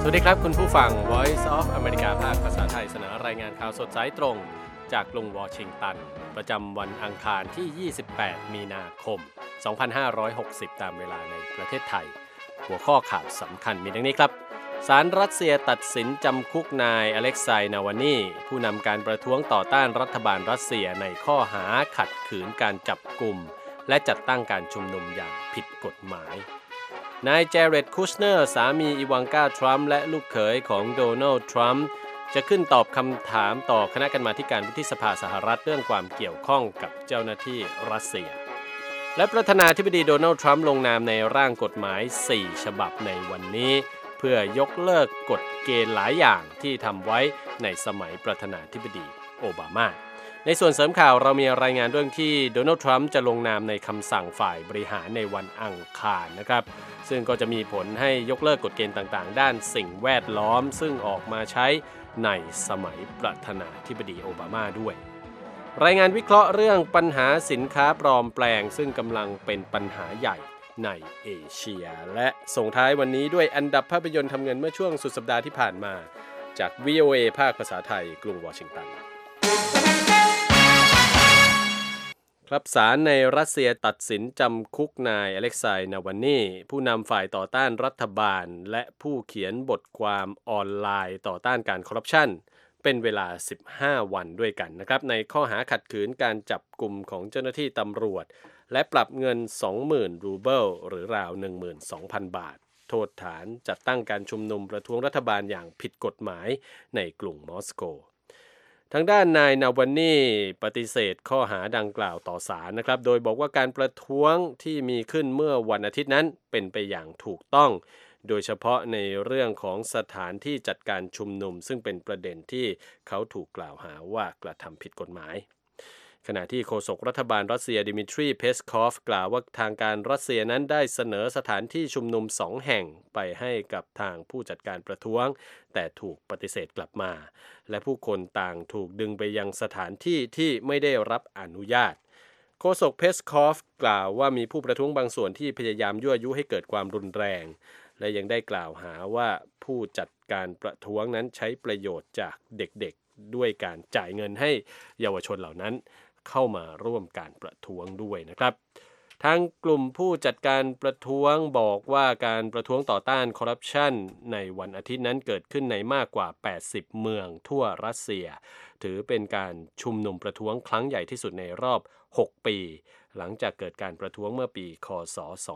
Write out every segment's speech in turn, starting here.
วัสดีครับคุณผู้ฟัง Voice of America ภาคภาษาไทยเสนอรายงานข่าวสดสายตรงจากกรุงวอชิงตันประจำวันอังคารที่ 28 มีนาคม 2560 ตามเวลาในประเทศไทยหัวข้อข่าวสำคัญมีดังนี้ครับศาลรัสเซียตัดสินจำคุกนายอเล็กไซย์ นาวานีผู้นำการประท้วงต่อต้านรัฐบาลรัสเซียในข้อหาขัดขืนการจับกุมและจัดตั้งการชุมนุมอย่างผิดกฎหมายนายเจเร็ด คูชเนอร์สามีอีวานกา ทรัมป์และลูกเขยของโดนัลด์ ทรัมป์จะขึ้นตอบคำถามต่อคณะกรรมาธิการวุฒิสภาสหรัฐเรื่องความเกี่ยวข้องกับเจ้าหน้าที่รัสเซียและประธานาธิบดีโดนัลด์ ทรัมป์ลงนามในร่างกฎหมาย 4 ฉบับในวันนี้เพื่อยกเลิกกฎเกณฑ์หลายอย่างที่ทำไว้ในสมัยประธานาธิบดีโอบามาในส่วนเสริมข่าวเรามีรายงานเรื่องที่โดนัลด์ ทรัมป์จะลงนามในคำสั่งฝ่ายบริหารในวันอังคารนะครับซึ่งก็จะมีผลให้ยกเลิกกฎเกณฑ์ต่างๆด้านสิ่งแวดล้อมซึ่งออกมาใช้ในสมัยประธานาธิบดีโอบามาด้วยรายงานวิเคราะห์เรื่องปัญหาสินค้าปลอมแปลงซึ่งกำลังเป็นปัญหาใหญ่ในเอเชียและส่งท้ายวันนี้ด้วยอันดับภาพยนตร์ทำเงินเมื่อช่วงสุดสัปดาห์ที่ผ่านมาจาก VOA ภาคภาษาไทยกรุงวอชิงตันครับศาลในรัสเซียตัดสินจำคุกนายอเล็กไซย์ นาวานีผู้นำฝ่ายต่อต้านรัฐบาลและผู้เขียนบทความออนไลน์ต่อต้านการคอร์รัปชันเป็นเวลา 15 วันด้วยกันนะครับในข้อหาขัดขืนการจับกุมของเจ้าหน้าที่ตำรวจและปรับเงิน 20,000 รูเบิลหรือราว 12,000 บาทโทษฐานจัดตั้งการชุมนุมประท้วงรัฐบาลอย่างผิดกฎหมายในกรุงมอสโกทางด้านนาย นาวานีปฏิเสธข้อหาดังกล่าวต่อศาลนะครับโดยบอกว่าการประท้วงที่มีขึ้นเมื่อวันอาทิตย์นั้นเป็นไปอย่างถูกต้องโดยเฉพาะในเรื่องของสถานที่จัดการชุมนุมซึ่งเป็นประเด็นที่เขาถูกกล่าวหาว่ากระทำผิดกฎหมายขณะที่โฆษกรัฐบาลรัสเซียดิมิทรี เพสคอฟกล่าวว่าทางการรัสเซียนั้นได้เสนอสถานที่ชุมนุม2 แห่งไปให้กับทางผู้จัดการประท้วงแต่ถูกปฏิเสธกลับมาและผู้คนต่างถูกดึงไปยังสถานที่ที่ไม่ได้รับอนุญาตโฆษกเพสคอฟกล่าวว่ามีผู้ประท้วงบางส่วนที่พยายามยั่วยุให้เกิดความรุนแรงและยังได้กล่าวหาว่าผู้จัดการประท้วงนั้นใช้ประโยชน์จากเด็กๆด้วยการจ่ายเงินให้เยาวชนเหล่านั้นเข้ามาร่วมการประท้วงด้วยนะครับทางกลุ่มผู้จัดการประท้วงบอกว่าการประท้วงต่อต้านคอร์รัปชันในวันอาทิตย์นั้นเกิดขึ้นในมากกว่า80เมืองทั่วรัสเซียถือเป็นการชุมนุมประท้วงครั้งใหญ่ที่สุดในรอบ6 ปีหลังจากเกิดการประท้วงเมื่อปีค.ศ.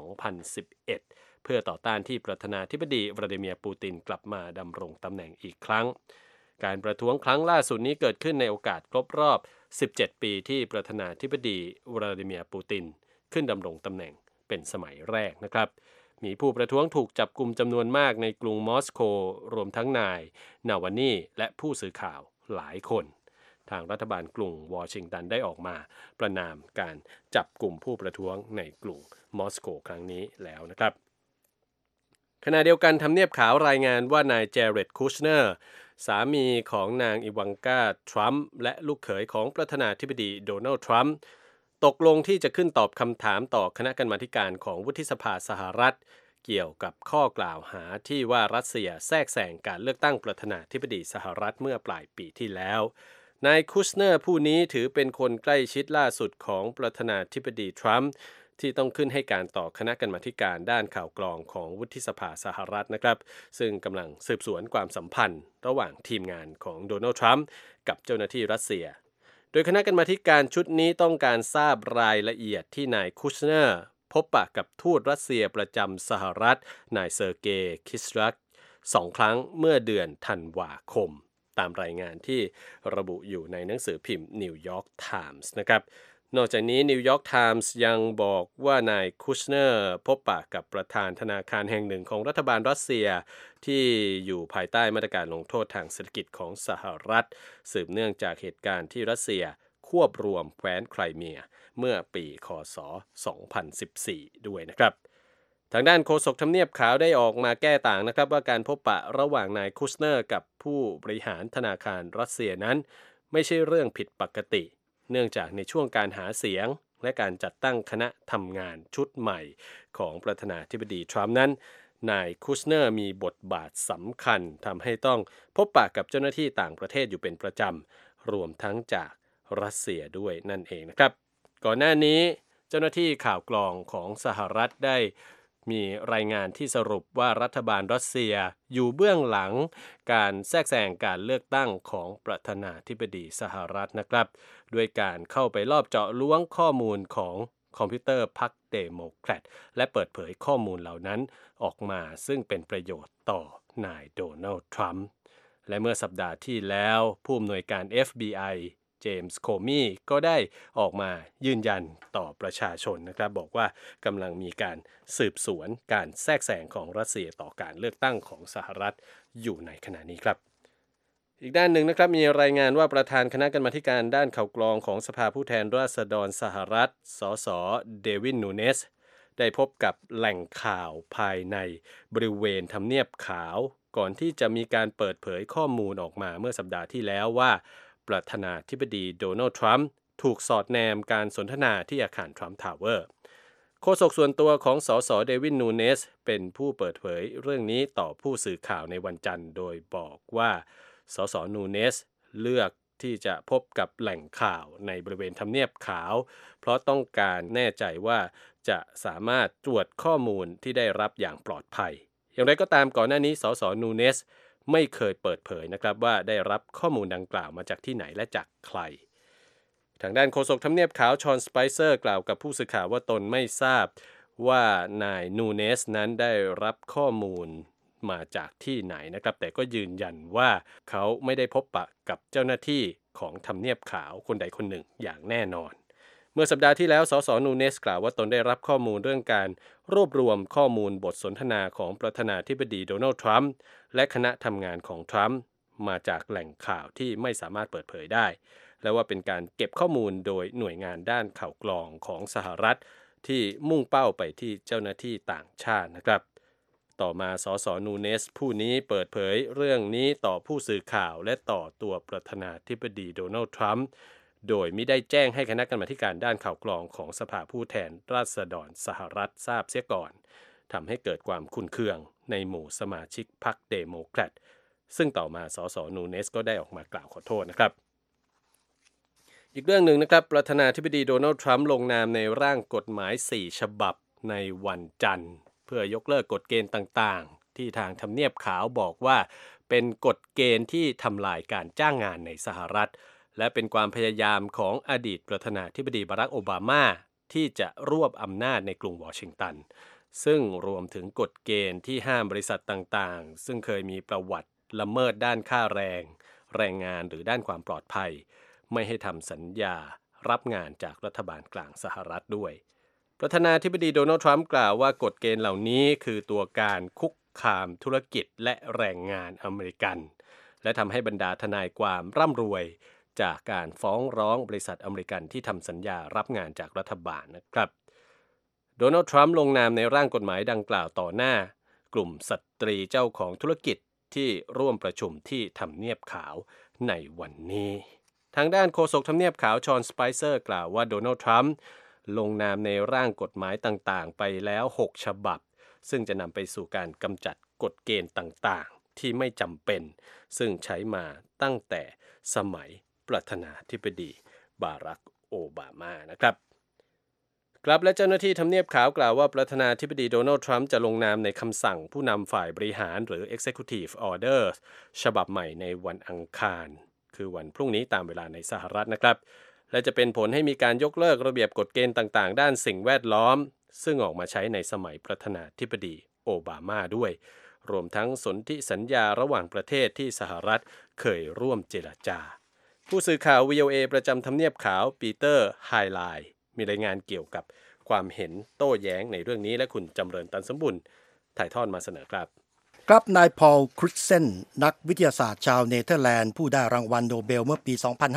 2011เพื่อต่อต้านที่ประธานาธิบดีวลาดิเมียร์ปูตินกลับมาดำรงตำแหน่งอีกครั้งการประท้วงครั้งล่าสุดนี้เกิดขึ้นในโอกาสครบรอบ17 ปีที่ประธานาธิบดีวลาดิเมียร์ปูตินขึ้นดำรงตำแหน่งเป็นสมัยแรกนะครับมีผู้ประท้วงถูกจับกุมจำนวนมากในกรุงมอสโกรวมทั้งนาย นาวานีและผู้สื่อข่าวหลายคนทางรัฐบาลกรุงวอชิงตันได้ออกมาประณามการจับกุมผู้ประท้วงในกรุงมอสโกครั้งนี้แล้วนะครับขณะเดียวกันทำเนียบขาวรายงานว่านายเจเร็ด คูชเนอร์สามีของนางอีวานกา ทรัมป์และลูกเขยของประธานาธิบดีโดนัลด์ ทรัมป์ตกลงที่จะขึ้นตอบคำถามต่อคณะกรรมาธิการของวุฒิสภาสหรัฐเกี่ยวกับข้อกล่าวหาที่ว่ารัสเซียแทรกแซงการเลือกตั้งประธานาธิบดีสหรัฐเมื่อปลายปีที่แล้วนาย คูชเนอร์ผู้นี้ถือเป็นคนใกล้ชิดล่าสุดของประธานาธิบดีทรัมป์ที่ต้องขึ้นให้การต่อคณะกรรมาธิการด้านข่าวกรองของวุฒิสภาสหรัฐนะครับซึ่งกำลังสืบสวนความสัมพันธ์ระหว่างทีมงานของโดนัลด์ ทรัมป์กับเจ้าหน้าที่รัสเซียโดยคณะกรรมาธิการชุดนี้ต้องการทราบรายละเอียดที่นาย คูชเนอร์พบปะกับทูตรัสเซียประจำสหรัฐนายเซอร์เกย์ คิสรัก2 ครั้งเมื่อเดือนธันวาคมตามรายงานที่ระบุอยู่ในหนังสือพิมพ์นิวยอร์กไทมส์นะครับนอกจากนี้นิวยอร์กไทมส์ยังบอกว่านายคูชเนอร์พบปะกับประธานธนาคารแห่งหนึ่งของรัฐบาลรัสเซียที่อยู่ภายใต้มาตรการลงโทษทางเศรษฐกิจของสหรัฐสืบเนื่องจากเหตุการณ์ที่รัสเซียควบรวมแคว้นไครเมียเมื่อปีค.ศ. 2014ด้วยนะครับทางด้านโฆษกทำเนียบขาวได้ออกมาแก้ต่างนะครับว่าการพบปะระหว่างนาย คูชเนอร์กับผู้บริหารธนาคารรัสเซียนั้นไม่ใช่เรื่องผิดปกติเนื่องจากในช่วงการหาเสียงและการจัดตั้งคณะทำงานชุดใหม่ของประธานาธิบดีทรัมป์นั้นนายคูชเนอร์มีบทบาทสำคัญทำให้ต้องพบปะกับเจ้าหน้าที่ต่างประเทศอยู่เป็นประจำรวมทั้งจากรัสเซียด้วยนั่นเองนะครับก่อนหน้านี้เจ้าหน้าที่ข่าวกรองของสหรัฐได้มีรายงานที่สรุปว่ารัฐบาลรัสเซียอยู่เบื้องหลังการแทรกแซงการเลือกตั้งของประธานาธิบดีสหรัฐนะครับด้วยการเข้าไปลอบเจาะล้วงข้อมูลของคอมพิวเตอร์พรรคเดโมแครตและเปิดเผยข้อมูลเหล่านั้นออกมาซึ่งเป็นประโยชน์ต่อนายโดนัลด์ทรัมป์และเมื่อสัปดาห์ที่แล้วผู้อำนวยการ FBIเจมส์โคมีก็ได้ออกมายืนยันต่อประชาชนนะครับบอกว่ากำลังมีการสืบสวนการแทรกแซงของรัสเซียต่อการเลือกตั้งของสหรัฐอยู่ในขณะนี้ครับอีกด้านหนึ่งนะครับมีรายงานว่าประธานคณะกรรมาธิการด้านข่าวกรองของสภาผู้แทนราษฎรสหรัฐสสเดวิดนูเนสได้พบกับแหล่งข่าวภายในบริเวณทำเนียบขาวก่อนที่จะมีการเปิดเผยข้อมูลออกมาเมื่อสัปดาห์ที่แล้วว่าประธานาธิบดีโดนัลด์ทรัมป์ถูกสอดแนมการสนทนาที่อาคารทรัมป์ทาวเวอร์โฆษกส่วนตัวของสสเดวิดนูเนสเป็นผู้เปิดเผยเรื่องนี้ต่อผู้สื่อข่าวในวันจันทร์โดยบอกว่าสสนูเนสเลือกที่จะพบกับแหล่งข่าวในบริเวณทำเนียบขาวเพราะต้องการแน่ใจว่าจะสามารถตรวจข้อมูลที่ได้รับอย่างปลอดภัยอย่างไรก็ตามก่อนหน้านี้สสนูเนสไม่เคยเปิดเผยนะครับว่าได้รับข้อมูลดังกล่าวมาจากที่ไหนและจากใครทางด้านโฆษกทำเนียบขาวชอนสไปเซอร์กล่าวกับผู้สื่อข่าวว่าตนไม่ทราบว่านายนูเนสนั้นได้รับข้อมูลมาจากที่ไหนนะครับแต่ก็ยืนยันว่าเขาไม่ได้พบปะกับเจ้าหน้าที่ของทำเนียบขาวคนใดคนหนึ่งอย่างแน่นอนเมื่อสัปดาห์ที่แล้วสสนูเนสกล่าวว่าตนได้รับข้อมูลเรื่องการรวบรวมข้อมูลบทสนทนาของประธานาธิบดีโดนัลด์ทรัมป์และคณะทำงานของทรัมป์มาจากแหล่งข่าวที่ไม่สามารถเปิดเผยได้และว่าเป็นการเก็บข้อมูลโดยหน่วยงานด้านข่าวกรองของสหรัฐที่มุ่งเป้าไปที่เจ้าหน้าที่ต่างชาตินะครับต่อมาสสนูเนสผู้นี้เปิดเผยเรื่องนี้ต่อผู้สื่อข่าวและต่อตัวประธานาธิบดีโดนัลด์ทรัมป์โดยมิได้แจ้งให้คณะกรรมาการด้านข่าวกรองของสภาผู้แทนราษฎรสหรัฐทราบเสียก่อนทำให้เกิดความขุ่นเคืองในหมู่สมาชิกพรรคเดโมแครตซึ่งต่อมาสสนูเนสก็ได้ออกมากล่าวขอโทษนะครับอีกเรื่องหนึ่งนะครับประธานาธิบดีโดนัลด์ทรัมป์ลงนามในร่างกฎหมาย4ฉบับในวันจันทร์เพื่อยกเลิกกฎเกณฑ์ต่างๆที่ทางทำเนียบขาวบอกว่าเป็นกฎเกณฑ์ที่ทำลายการจ้างงานในสหรัฐและเป็นความพยายามของอดีตประธานาธิบดีบารักโอบามาที่จะรวบอำนาจในกรุงวอชิงตันซึ่งรวมถึงกฎเกณฑ์ที่ห้ามบริษัทต่างๆซึ่งเคยมีประวัติละเมิดด้านค่าแรงงานหรือด้านความปลอดภัยไม่ให้ทำสัญญารับงานจากรัฐบาลกลางสหรัฐด้วยประธานาธิบดีโดนัลด์ทรัมป์กล่าวว่ากฎเกณฑ์เหล่านี้คือตัวการคุกคามธุรกิจและแรงงานอเมริกันและทำให้บรรดาทนายความร่ำรวยจากการฟ้องร้องบริษัทอเมริกันที่ทำสัญญารับงานจากรัฐบาลนะครับโดนัลด์ทรัมป์ลงนามในร่างกฎหมายดังกล่าวต่อหน้ากลุ่มสตรีเจ้าของธุรกิจที่ร่วมประชุมที่ทำเนียบขาวในวันนี้ทางด้านโฆษกทำเนียบขาวชอนสไปเซอร์กล่าวว่าโดนัลด์ทรัมป์ลงนามในร่างกฎหมายต่างๆไปแล้ว6ฉบับซึ่งจะนำไปสู่การกำจัดกฎเกณฑ์ต่างๆที่ไม่จำเป็นซึ่งใช้มาตั้งแต่สมัยประธานาธิบดีบารักโอบามานะครับครับและเจ้าหน้าที่ทำเนียบขาวกล่าวว่าประธานาธิบดีโดนัลด์ทรัมป์จะลงนามในคำสั่งผู้นำฝ่ายบริหารหรือ Executive Order ฉบับใหม่ในวันอังคารคือวันพรุ่งนี้ตามเวลาในสหรัฐนะครับและจะเป็นผลให้มีการยกเลิกระเบียบกฎเกณฑ์ต่างๆด้านสิ่งแวดล้อมซึ่งออกมาใช้ในสมัยประธานาธิบดีโอบามาด้วยรวมทั้งสนธิสัญญาระหว่างประเทศที่สหรัฐเคยร่วมเจรจาผู้สื่อข่าว VOA ประจำทำเนียบขาวปีเตอร์ไฮไลน์มีรายงานเกี่ยวกับความเห็นโต้แย้งในเรื่องนี้และคุณจำเริญตันสมบุญถ่ายทอดมาเสนอครับครับนายพอลคริสเซนนักวิทยาศาสตร์ชาวเนเธอร์แลนด์ผู้ได้รางวัลโนเบลเมื่อปี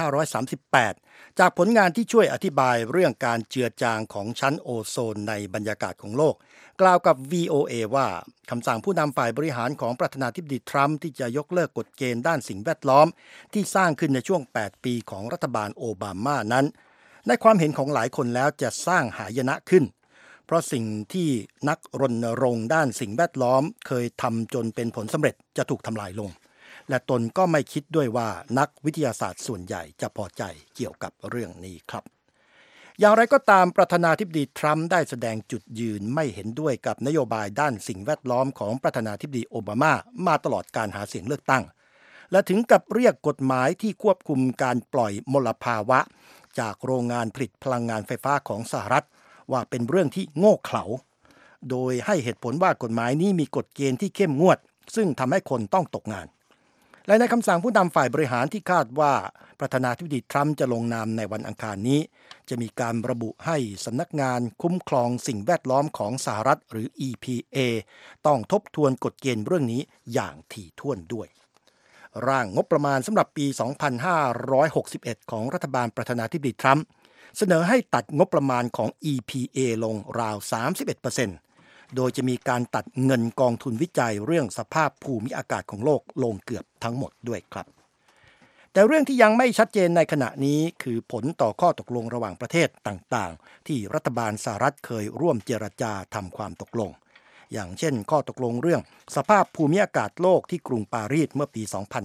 2538 จากผลงานที่ช่วยอธิบายเรื่องการเจือจางของชั้นโอโซนในบรรยากาศของโลกกล่าวกับ VOA ว่าคำสั่งผู้นำฝ่ายบริหารของประธานาธิบดีทรัมป์ที่จะยกเลิกกฎเกณฑ์ด้านสิ่งแวดล้อมที่สร้างขึ้นในช่วง 8 ปีของรัฐบาลโอบามานั้นในความเห็นของหลายคนแล้วจะสร้างหายนะขึ้นเพราะสิ่งที่นักรณรงค์ด้านสิ่งแวดล้อมเคยทำจนเป็นผลสำเร็จจะถูกทำลายลงและตนก็ไม่คิดด้วยว่านักวิทยาศาสตร์ส่วนใหญ่จะพอใจเกี่ยวกับเรื่องนี้ครับอย่างไรก็ตามประธานาธิบดีทรัมป์ได้แสดงจุดยืนไม่เห็นด้วยกับนโยบายด้านสิ่งแวดล้อมของประธานาธิบดีโอบามามาตลอดการหาเสียงเลือกตั้งและถึงกับเรียกกฎหมายที่ควบคุมการปล่อยมลภาวะจากโรงงานผลิตพลังงานไฟฟ้าของสหรัฐว่าเป็นเรื่องที่โง่เขลาโดยให้เหตุผลว่ากฎหมายนี้มีกฎเกณฑ์ที่เข้มงวดซึ่งทำให้คนต้องตกงานและในคำสั่งผู้นำฝ่ายบริหารที่คาดว่าประธานาธิบดีทรัมป์จะลงนามในวันอังคารนี้จะมีการระบุให้สำนักงานคุ้มครองสิ่งแวดล้อมของสหรัฐหรือ EPA ต้องทบทวนกฎเกณฑ์เรื่องนี้อย่างถี่ถ้วนด้วยร่างงบประมาณสำหรับปี 2561 ของรัฐบาลประธานาธิบดีทรัมป์เสนอให้ตัดงบประมาณของ EPA ลงราว 31%โดยจะมีการตัดเงินกองทุนวิจัยเรื่องสภาพภูมิอากาศของโลกลงเกือบทั้งหมดด้วยครับแต่เรื่องที่ยังไม่ชัดเจนในขณะนี้คือผลต่อข้อตกลงระหว่างประเทศต่างๆที่รัฐบาลสหรัฐเคยร่วมเจรจาทำความตกลงอย่างเช่นข้อตกลงเรื่องสภาพภูมิอากาศโลกที่กรุงปารีสเมื่อปี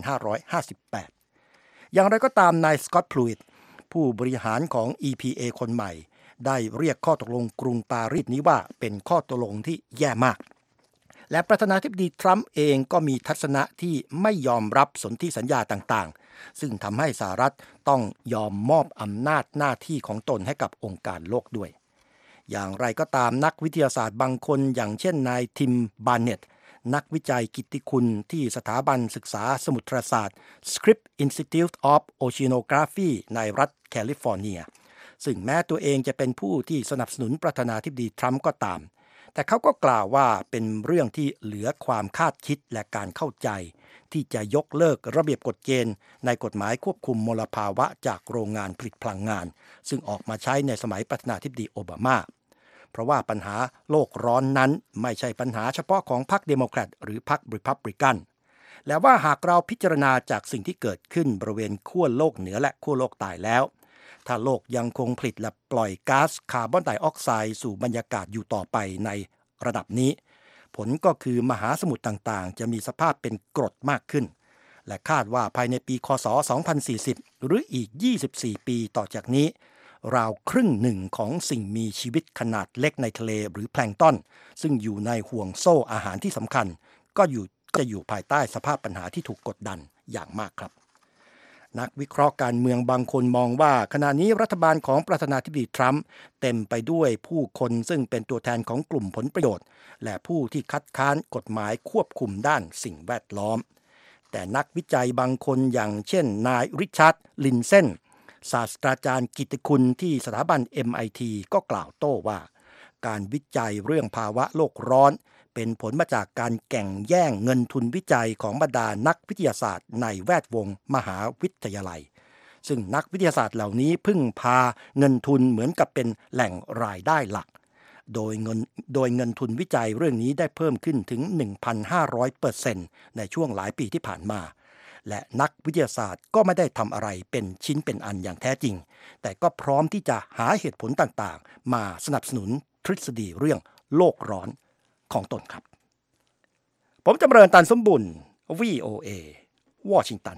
2558 อย่างไรก็ตามนายสกอตต์ พลูอิตผู้บริหารของ EPA คนใหม่ได้เรียกข้อตกลงกรุงปารีสนี้ว่าเป็นข้อตกลงที่แย่มากและประธานาธิบดีทรัมป์เองก็มีทัศนะที่ไม่ยอมรับสนธิสัญญาต่างๆซึ่งทำให้สหรัฐต้องยอมมอบอำนาจหน้าที่ของตนให้กับองค์การโลกด้วยอย่างไรก็ตามนักวิทยาศาสตร์บางคนอย่างเช่นนายทิม บาร์เน็ตนักวิจัยกิตติคุณที่สถาบันศึกษาสมุทรศาสตร์ Scripps Institute of Oceanography ในรัฐแคลิฟอร์เนียซึ่งแม้ตัวเองจะเป็นผู้ที่สนับสนุนประธานาธิบดีทรัมป์ก็ตามแต่เขาก็กล่าวว่าเป็นเรื่องที่เหลือความคาดคิดและการเข้าใจที่จะยกเลิกระเบียบกฎเกณฑ์ในกฎหมายควบคุมมลภาวะจากโรงงานผลิตพลังงานซึ่งออกมาใช้ในสมัยประธานาธิบดีโอบามาเพราะว่าปัญหาโลกร้อนนั้นไม่ใช่ปัญหาเฉพาะของพรรคเดโมแครตหรือพรรครีพับลิกันและว่าหากเราพิจารณาจากสิ่งที่เกิดขึ้นบริเวณขั้วโลกเหนือและขั้วโลกใต้แล้วถ้าโลกยังคงผลิตและปล่อยก๊าซคาร์บอนไดออกไซด์สู่บรรยากาศอยู่ต่อไปในระดับนี้ผลก็คือมหาสมุทรต่างๆจะมีสภาพเป็นกรดมากขึ้นและคาดว่าภายในปีคศ 2040 หรืออีก 24 ปีต่อจากนี้ราวครึ่งหนึ่งของสิ่งมีชีวิตขนาดเล็กในทะเลหรือแพลงก์ตอนซึ่งอยู่ในห่วงโซ่อาหารที่สำคัญก็จะอยู่ภายใต้สภาพปัญหาที่ถูกกดดันอย่างมากครับนักวิเคราะห์การเมืองบางคนมองว่าขณะนี้รัฐบาลของประธานาธิบดีทรัมป์เต็มไปด้วยผู้คนซึ่งเป็นตัวแทนของกลุ่มผลประโยชน์และผู้ที่คัดค้านกฎหมายควบคุมด้านสิ่งแวดล้อมแต่นักวิจัยบางคนอย่างเช่นนายริชาร์ด ลินเซนศาสตราจารย์กิตติคุณที่สถาบัน MIT ก็กล่าวโต้ว่าการวิจัยเรื่องภาวะโลกร้อนเป็นผลมาจากการแข่งแย่งเงินทุนวิจัยของบรรดานักวิทยาศาสตร์ในแวดวงมหาวิทยาลัยซึ่งนักวิทยาศาสตร์เหล่านี้พึ่งพาเงินทุนเหมือนกับเป็นแหล่งรายได้หลักโดยเงินทุนวิจัยเรื่องนี้ได้เพิ่มขึ้นถึง 1,500% ในช่วงหลายปีที่ผ่านมาและนักวิทยาศาสตร์ก็ไม่ได้ทำอะไรเป็นชิ้นเป็นอันอย่างแท้จริงแต่ก็พร้อมที่จะหาเหตุผลต่างๆมาสนับสนุนทฤษฎีเรื่องโลกร้อนของตนครับผมจำเริญ ตันสมบุญ VOA วอชิงตัน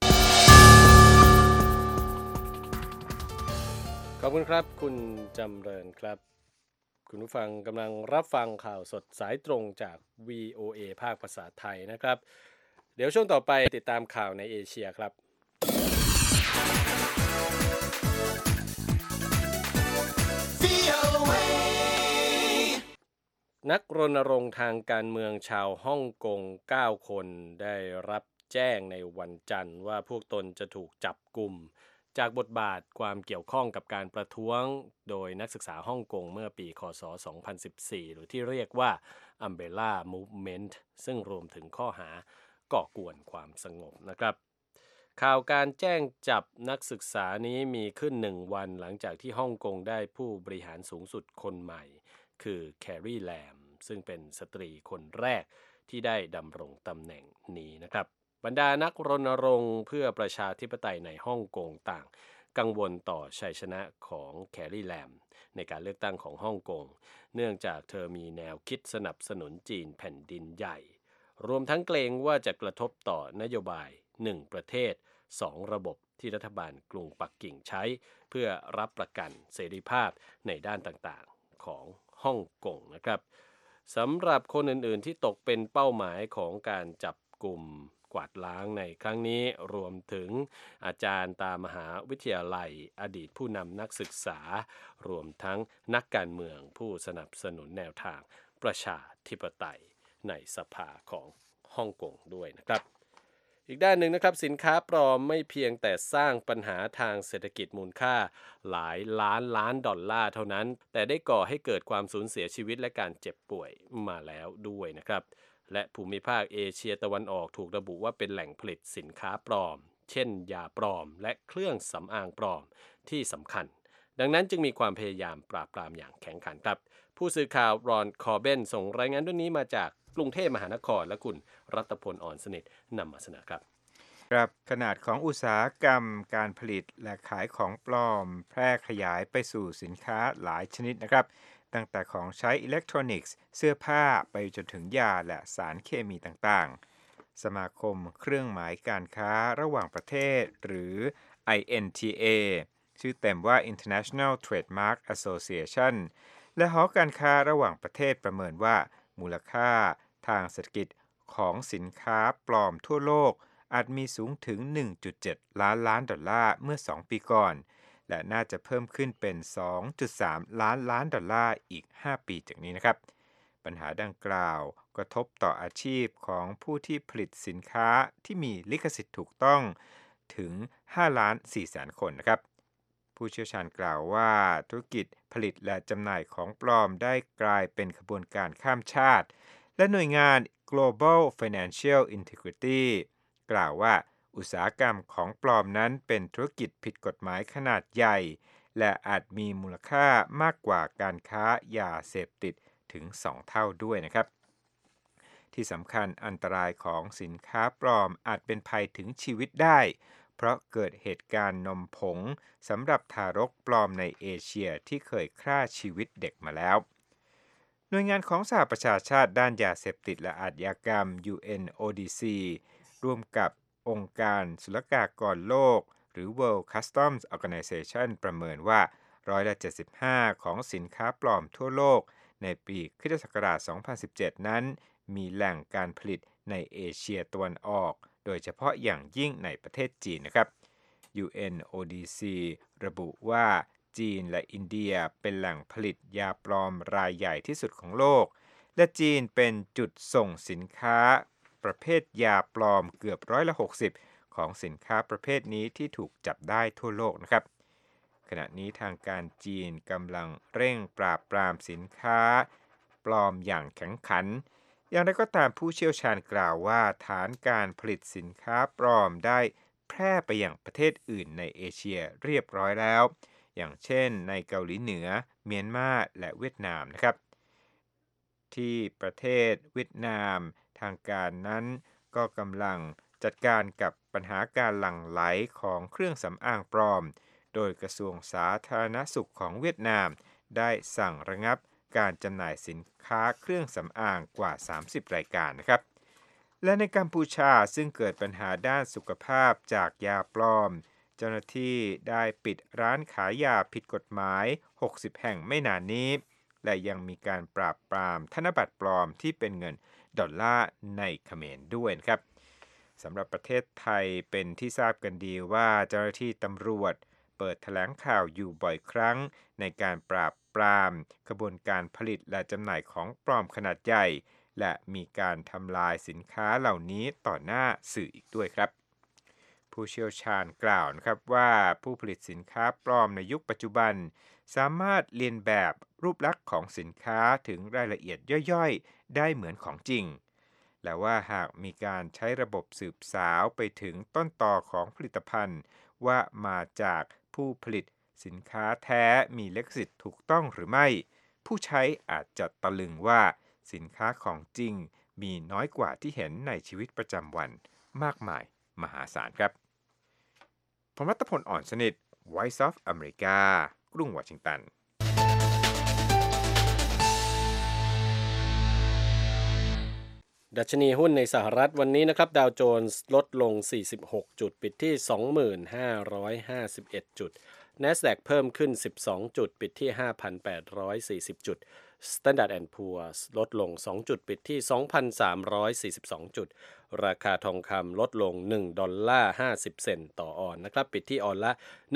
ขอบคุณครับคุณจำเริญครับคุณผู้ฟังกำลังรับฟังข่าวสดสายตรงจาก VOA ภาคภาษาไทยนะครับเดี๋ยวช่วงต่อไปติดตามข่าวในเอเชียครับนักรณรงค์ทางการเมืองชาวฮ่องกง9 คนได้รับแจ้งในวันจันทร์ว่าพวกตนจะถูกจับกุมจากบทบาทความเกี่ยวข้องกับการประท้วงโดยนักศึกษาฮ่องกงเมื่อปีคศ 2014 หรือที่เรียกว่า Umbrella Movement ซึ่งรวมถึงข้อหาก่อกวนความสงบนะครับข่าวการแจ้งจับนักศึกษานี้มีขึ้น1 วันหลังจากที่ฮ่องกงได้ผู้บริหารสูงสุดคนใหม่คือแครีแลมซึ่งเป็นสตรีคนแรกที่ได้ดำรงตำแหน่งนี้นะครับบรรดานักรณรงค์เพื่อประชาธิปไตยในฮ่องกงต่างกังวลต่อชัยชนะของแคร์รีแลมในการเลือกตั้งของฮ่องกงเนื่องจากเธอมีแนวคิดสนับสนุนจีนแผ่นดินใหญ่รวมทั้งเกรงว่าจะกระทบต่อนโยบาย1ประเทศ2ระบบที่รัฐบาลกรุงปักกิ่งใช้เพื่อรับประกันเสรีภาพในด้านต่างๆของฮ่องกงนะครับสำหรับคนอื่นๆที่ตกเป็นเป้าหมายของการจับกลุ่มกวาดล้างในครั้งนี้รวมถึงอาจารย์ตามมหาวิทยาลัยอดีตผู้นำนักศึกษารวมทั้งนักการเมืองผู้สนับสนุนแนวทางประชาธิปไตยในสภาของฮ่องกงด้วยนะครับอีกด้านหนึ่งนะครับสินค้าปลอมไม่เพียงแต่สร้างปัญหาทางเศรษฐกิจมูลค่าหลายล้านดอลลาร์เท่านั้นแต่ได้ก่อให้เกิดความสูญเสียชีวิตและการเจ็บป่วยมาแล้วด้วยนะครับและภูมิภาคเอเชียตะวันออกถูกระบุว่าเป็นแหล่งผลิตสินค้าปลอมเช่นยาปลอมและเครื่องสำอางปลอมที่สำคัญดังนั้นจึงมีความพยายามปราบปรามอย่างแข็งขันครับผู้สื่อข่าวรอนคอร์เบนส่งรายงานเรื่องนี้มาจากกรุงเทพมหานครและคุณรัตพลอ่อนสนิทนำมาเสนอครับครับขนาดของอุตสาหกรรมการผลิตและขายของปลอมแพร่ขยายไปสู่สินค้าหลายชนิดนะครับตั้งแต่ของใช้อิเล็กทรอนิกส์เสื้อผ้าไปจนถึงยาและสารเคมีต่างๆสมาคมเครื่องหมายการค้าระหว่างประเทศหรือ INTA ชื่อเต็มว่า International Trademark Association และหอการค้าระหว่างประเทศประเมินว่ามูลค่าทางเศรษฐกิจของสินค้าปลอมทั่วโลกอาจมีสูงถึง 1.7 ล้านดอลลาร์เมื่อ 2 ปีก่อนและน่าจะเพิ่มขึ้นเป็น 2.3 ล้านดอลลาร์อีก 5 ปีจากนี้นะครับปัญหาดังกล่าวกระทบต่ออาชีพของผู้ที่ผลิตสินค้าที่มีลิขสิทธิ์ถูกต้องถึง 5.4 แสนคนนะครับผู้เชี่ยวชาญกล่าวว่าธุรกิจผลิตและจำหน่ายของปลอมได้กลายเป็นขบวนการข้ามชาติและหน่วยงาน Global Financial Integrityกล่าวว่าอุตสาหกรรมของปลอมนั้นเป็นธุรกิจผิดกฎหมายขนาดใหญ่และอาจมีมูลค่ามากกว่าการค้ายาเสพติดถึง 2 เท่าด้วยนะครับที่สำคัญอันตรายของสินค้าปลอมอาจเป็นภัยถึงชีวิตได้เพราะเกิดเหตุการณ์นมผงสำหรับทารกปลอมในเอเชียที่เคยฆ่าชีวิตเด็กมาแล้วหน่วยงานของสหประชาชาติด้านยาเสพติดและอาชญากรรม UNODC ร่วมกับองค์การศุลกากรโลกหรือ World Customs Organization ประเมินว่า75%ของสินค้าปลอมทั่วโลกในปีค.ศ. 2017 นั้นมีแหล่งการผลิตในเอเชียตะวันออกโดยเฉพาะอย่างยิ่งในประเทศจีนนะครับ UNODC ระบุว่าจีนและอินเดียเป็นแหล่งผลิตยาปลอมรายใหญ่ที่สุดของโลกและจีนเป็นจุดส่งสินค้าประเภทยาปลอมเกือบ60%ของสินค้าประเภทนี้ที่ถูกจับได้ทั่วโลกนะครับขณะนี้ทางการจีนกำลังเร่งปราบปรามสินค้าปลอมอย่างแข็งขันอย่างไรก็ตามผู้เชี่ยวชาญกล่าวว่าฐานการผลิตสินค้าปลอมได้แพร่ไปยังประเทศอื่นในเอเชียเรียบร้อยแล้วอย่างเช่นในเกาหลีเหนือเมียนมาและเวียดนามนะครับที่ประเทศเวียดนามทางการนั้นก็กำลังจัดการกับปัญหาการหลั่งไหลของเครื่องสำอางปลอมโดยกระทรวงสาธารณสุขของเวียดนามได้สั่งระงับการจำหน่ายสินค้าเครื่องสำอางกว่า30รายการนะครับและในกัมพูชาซึ่งเกิดปัญหาด้านสุขภาพจากยาปลอมเจ้าหน้าที่ได้ปิดร้านขายยาผิดกฎหมาย60แห่งไม่นานนี้และยังมีการปราบปรามธนบัตรปลอมที่เป็นเงินดอลลาร์ในเขมรด้วยครับสำหรับประเทศไทยเป็นที่ทราบกันดีว่าเจ้าหน้าที่ตำรวจเปิดแถลงข่าวอยู่บ่อยครั้งในการปราบปรามขบวนการผลิตและจำหน่ายของปลอมขนาดใหญ่และมีการทำลายสินค้าเหล่านี้ต่อหน้าสื่ออีกด้วยครับผู้เชี่ยวชาญกล่าวนะครับว่าผู้ผลิตสินค้าปลอมในยุคปัจจุบันสามารถเลียนแบบรูปลักษณ์ของสินค้าถึงรายละเอียดย่อยๆได้เหมือนของจริงและว่าหากมีการใช้ระบบสืบสาวไปถึงต้นตอของผลิตภัณฑ์ว่ามาจากผู้ผลิตสินค้าแท้มีลิขสิทธิ์ถูกต้องหรือไม่ผู้ใช้อาจจะตะลึงว่าสินค้าของจริงมีน้อยกว่าที่เห็นในชีวิตประจำวันมากมายมหาศาลครับผมรัตพลอ่อนสนิท Voice of America กรุงวอชิงตันดัชนีหุ้นในสหรัฐวันนี้นะครับดาวโจนส์ลดลง46จุดปิดที่ 25,551 จุด NASDAQ เพิ่มขึ้น12จุดปิดที่ 5,840 จุด Standard & Poor's ลดลง2จุดปิดที่ 2,342 จุดราคาทองคำลดลง$1.50 เซนต์ต่อออนซ์นะครับปิดที่ออนละ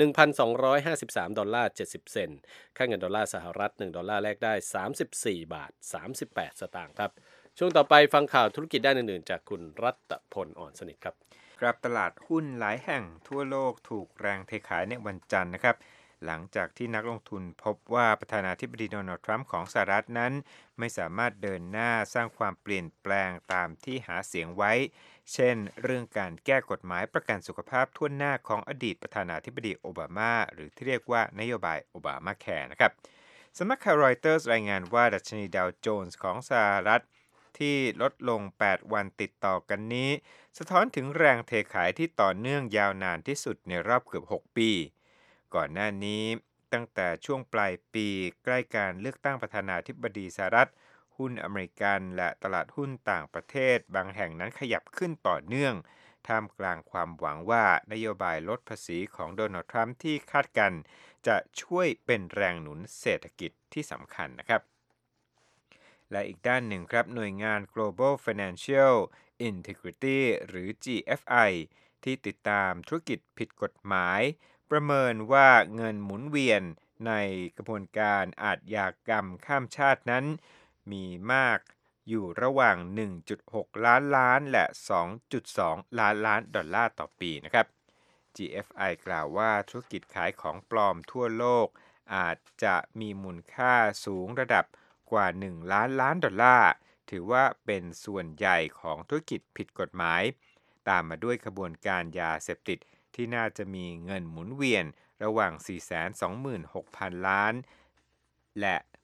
$1,253.70 เซนต์ค่าเงินดอลลาร์สหรัฐ$1แลกได้34.38 สตางค์ครับช่วงต่อไปฟังข่าวธุรกิจด้านอื่นๆจากคุณรัตพลอ่อนสนิทครับครับตลาดหุ้นหลายแห่งทั่วโลกถูกแรงเทขายในวันจันทร์นะครับหลังจากที่นักลงทุนพบว่าประธานาธิบดีโดนัลด์ทรัมป์ของสหรัฐนั้นไม่สามารถเดินหน้าสร้างความเปลี่ยนแปลงตามที่หาเสียงไว้เช่นเรื่องการแก้กฎหมายประกันสุขภาพทั่วหน้าของอดีตประธานาธิบดีโอบามาหรือที่เรียกว่านโยบายโอบามาแคร์นะครับสำนักข่าวรอยเตอร์สรายงานว่าดัชนีดาวโจนส์ของสหรัฐที่ลดลง8วันติดต่อกันนี้สะท้อนถึงแรงเทขายที่ต่อเนื่องยาวนานที่สุดในรอบเกือบ6ปีก่อนหน้านี้ตั้งแต่ช่วงปลายปีใกล้การเลือกตั้งประธานาธิบดีสหรัฐหุ้นอเมริกันและตลาดหุ้นต่างประเทศบางแห่งนั้นขยับขึ้นต่อเนื่องท่ามกลางความหวังว่านโยบายลดภาษีของโดนัลด์ทรัมป์ที่คาดกันจะช่วยเป็นแรงหนุนเศรษฐกิจที่สำคัญนะครับและอีกด้านหนึ่งครับหน่วยงาน Global Financial Integrity หรือ GFI ที่ติดตามธุรกิจผิดกฎหมายประเมินว่าเงินหมุนเวียนในกระบวนการอาชญากรรมข้ามชาตินั้นมีมากอยู่ระหว่าง 1.6 ล้านล้านและ 2.2 ล้านล้านดอลลาร์ต่อปีนะครับ GFI กล่าวว่าธุรกิจขายของปลอมทั่วโลกอาจจะมีมูลค่าสูงระดับกว่า1ล้านล้านดอลลาร์ถือว่าเป็นส่วนใหญ่ของธุรกิจผิดกฎหมายตามมาด้วยขบวนการยาเสพติดที่น่าจะมีเงินหมุนเวียนระหว่าง 426,000 ล้านและ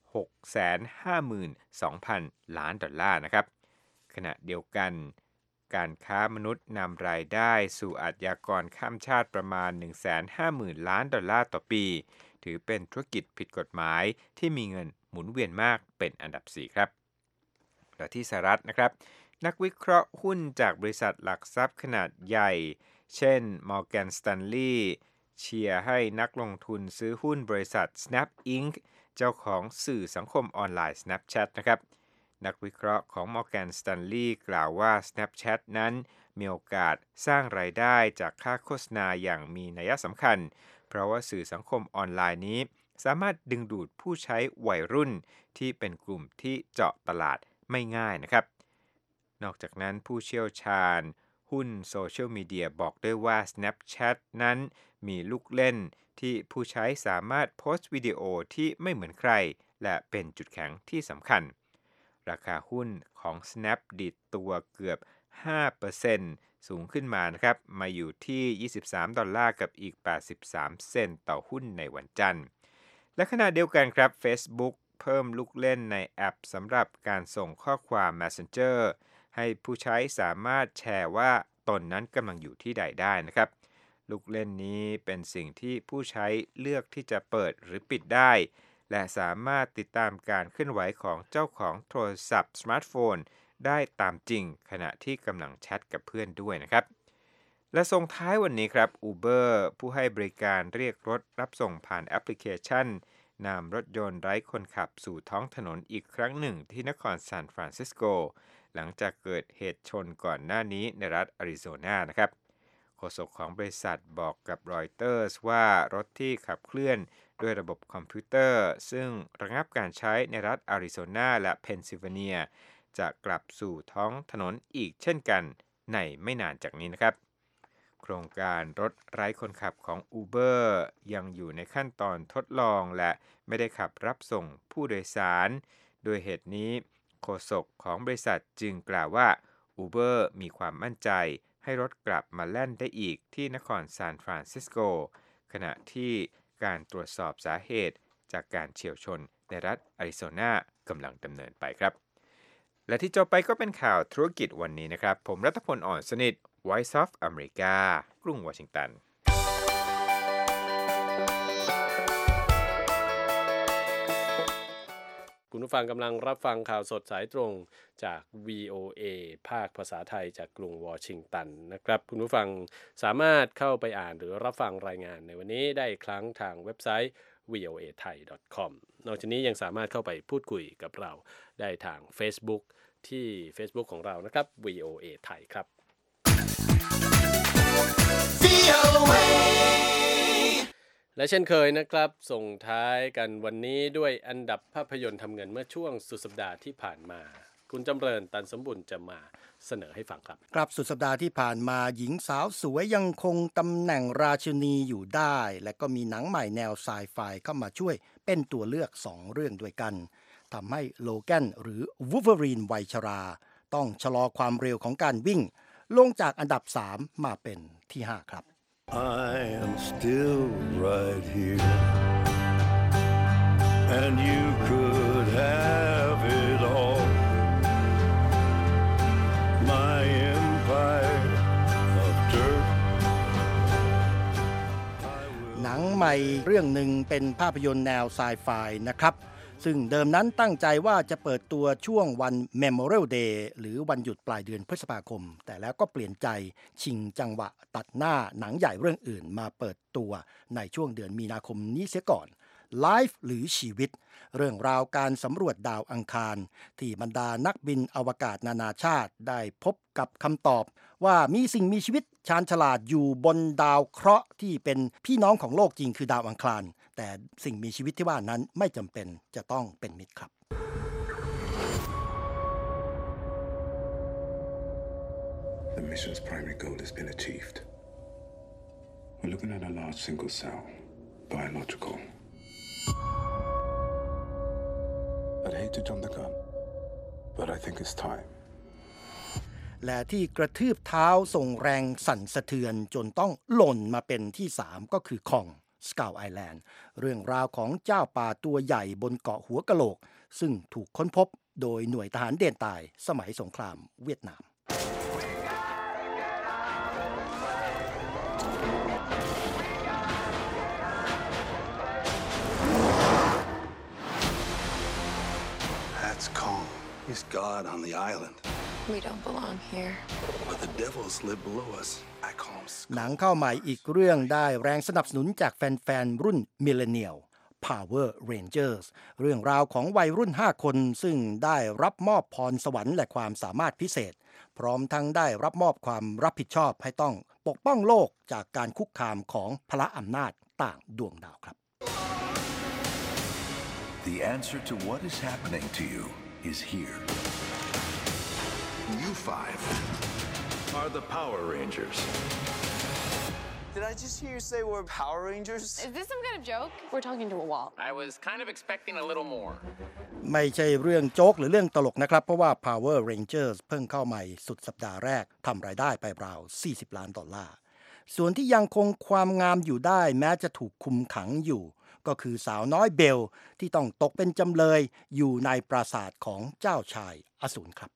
652,000 ล้านดอลลาร์นะครับขณะเดียวกันการค้ามนุษย์นำรายได้สู่อาชญากรข้ามชาติประมาณ 150,000 ล้านดอลลาร์ต่อปีถือเป็นธุรกิจผิดกฎหมายที่มีเงินหมุนเวียนมากเป็นอันดับ 4 ครับและที่สหรัฐนะครับนักวิเคราะห์หุ้นจากบริษัทหลักทรัพย์ขนาดใหญ่เช่น Morgan Stanley เชียร์ให้นักลงทุนซื้อหุ้นบริษัท Snap Inc. เจ้าของสื่อสังคมออนไลน์ Snapchat นะครับนักวิเคราะห์ของ Morgan Stanley กล่าวว่า Snapchat นั้นมีโอกาสสร้างรายได้จากค่าโฆษณาอย่างมีนัยสำคัญเพราะว่าสื่อสังคมออนไลน์นี้สามารถดึงดูดผู้ใช้วัยรุ่นที่เป็นกลุ่มที่เจาะตลาดไม่ง่ายนะครับนอกจากนั้นผู้เชี่ยวชาญหุ้นโซเชียลมีเดียบอกด้วยว่า Snapchat นั้นมีลูกเล่นที่ผู้ใช้สามารถโพสต์วิดีโอที่ไม่เหมือนใครและเป็นจุดแข็งที่สำคัญราคาหุ้นของ Snap ดีดตัวเกือบ 5% สูงขึ้นมานะครับมาอยู่ที่$23กับอีก83เซนต์ต่อหุ้นในวันจันทร์และขณะเดียวกันครับ Facebook เพิ่มลูกเล่นในแอปสำหรับการส่งข้อความ Messenger ให้ผู้ใช้สามารถแชร์ว่าตนนั้นกำลังอยู่ที่ใดได้นะครับลูกเล่นนี้เป็นสิ่งที่ผู้ใช้เลือกที่จะเปิดหรือปิดได้และสามารถติดตามการเคลื่อนไหวของเจ้าของโทรศัพท์สมาร์ทโฟนได้ตามจริงขณะที่กำลังแชทกับเพื่อนด้วยนะครับและส่งท้ายวันนี้ครับ Uber ผู้ให้บริการเรียกรถรับส่งผ่านแอปพลิเคชันนำรถยนต์ไร้คนขับสู่ท้องถนนอีกครั้งหนึ่งที่นครซานฟรานซิสโกหลังจากเกิดเหตุชนก่อนหน้านี้ในรัฐอาริโซนานะครับโฆษกของบริษัทบอกกับรอยเตอร์สว่ารถที่ขับเคลื่อนด้วยระบบคอมพิวเตอร์ซึ่งระงับการใช้ในรัฐอาริโซนาและเพนซิลเวเนียจะกลับสู่ท้องถนนอีกเช่นกันในไม่นานจากนี้นะครับโครงการรถไร้คนขับของ Uber ยังอยู่ในขั้นตอนทดลองและไม่ได้ขับรับส่งผู้โดยสารโดยเหตุนี้โฆษกของบริษัทจึงกล่าวว่า Uber มีความมั่นใจให้รถกลับมาแล่นได้อีกที่นครซานฟรานซิสโกขณะที่การตรวจสอบสาเหตุจากการเฉี่ยวชนในรัฐอาริโซนากำลังดำเนินไปครับและที่จบไปก็เป็นข่าวธุรกิจวันนี้นะครับผมรัตพลอ่อนสนิท Voice of America กรุงวอชิงตันผู้ฟังกำลังรับฟังข่าวสดสายตรงจาก VOA ภาคภาษาไทยจากกรุงวอชิงตันนะครับคุณผู้ฟังสามารถเข้าไปอ่านหรือรับฟังรายงานในวันนี้ได้อีกครั้งทางเว็บไซต์ voathai.com นอกจากนี้ยังสามารถเข้าไปพูดคุยกับเราได้ทาง Facebook ที่ Facebook ของเรานะครับ VOA ไทยครับ และเช่นเคยนะครับส่งท้ายกันวันนี้ด้วยอันดับภาพยนตร์ทำเงินเมื่อช่วงสุดสัปดาห์ที่ผ่านมาคุณจำเริญตันสมบุญจะมาเสนอให้ฟังครับครับสุดสัปดาห์ที่ผ่านมาหญิงสาวสวยยังคงตำแหน่งราชินีอยู่ได้และก็มีหนังใหม่แนวไซไฟเข้ามาช่วยเป็นตัวเลือก2เรื่องด้วยกันทำให้โลแกนหรือวูล์ฟเวอรีนวัยชราต้องชะลอความเร็วของการวิ่งลงจากอันดับ3มาเป็นที่5ครับ I am still right here and you could have it all my empire of dirt หนังใหม่เรื่องหนึ่งเป็นภาพยนตร์แนวไซไฟนะครับซึ่งเดิมนั้นตั้งใจว่าจะเปิดตัวช่วงวัน Memorial Day หรือวันหยุดปลายเดือนพฤษภาคมแต่แล้วก็เปลี่ยนใจชิงจังหวะตัดหน้าหนังใหญ่เรื่องอื่นมาเปิดตัวในช่วงเดือนมีนาคมนี้เสียก่อน Life หรือชีวิตเรื่องราวการสำรวจดาวอังคารที่บรรดานักบินอวกาศนานาชาติได้พบกับคำตอบว่ามีสิ่งมีชีวิตชาญฉลาดอยู่บนดาวเคราะห์ที่เป็นพี่น้องของโลกจริงคือดาวอังคารแต่สิ่งมีชีวิตที่ว่านั้นไม่จำเป็นจะต้องเป็นมิตรครับ The mission's primary goal has been achieved. We're looking at a large single cell, biological. I'd hate to jump the gun, but I think it's time. และที่กระทืบเท้าส่งแรงสั่นสะเทือนจนต้องหล่นมาเป็นที่3ก็คือคองสกาวไอแลนด์เรื่องราวของเจ้าป่าตัวใหญ่บนเกาะหัวกะโหลกซึ่งถูกค้นพบโดยหน่วยทหารเดนตายสมัยสงครามเวียดนาม That's Kong. He's God on the island. We don't belong here. But the devils live below us. I call him หนังเข้าใหม่อีกเรื่องได้แรงสนับสนุนจากแฟนๆรุ่นมิลเลนเนียล Power Rangers เรื่องราวของวัยรุ่น5คนซึ่งได้รับมอบพรสวรรค์และความสามารถพิเศษพร้อมทั้งได้รับมอบความรับผิดชอบให้ต้องปกป้องโลกจากการคุกคามของพละอำนาจต่างดวงดาวครับ The answer to what is happening to you is here. You five Are the Power Rangers. Did I just hear you say we're Power Rangers? Is this some kind of joke? We're talking to a wall. I was kind of expecting a little more. ไม่ใช่เรื่องโจ๊กหรือเรื่องตลกนะครับเพราะว่า Power Rangers เพิ่งเข้าใหม่สุดสัปดาห์แรกทำรายได้ไปราว$40 ล้าน ส่วนที่ยังคงความงามอยู่ได้แม้จะถูกคุมขังอยู่ก็คือสาวน้อยเบลที่ต้องตกเป็นจำเลยอยู่ในปราสาทของเจ้าชายอสูรครับ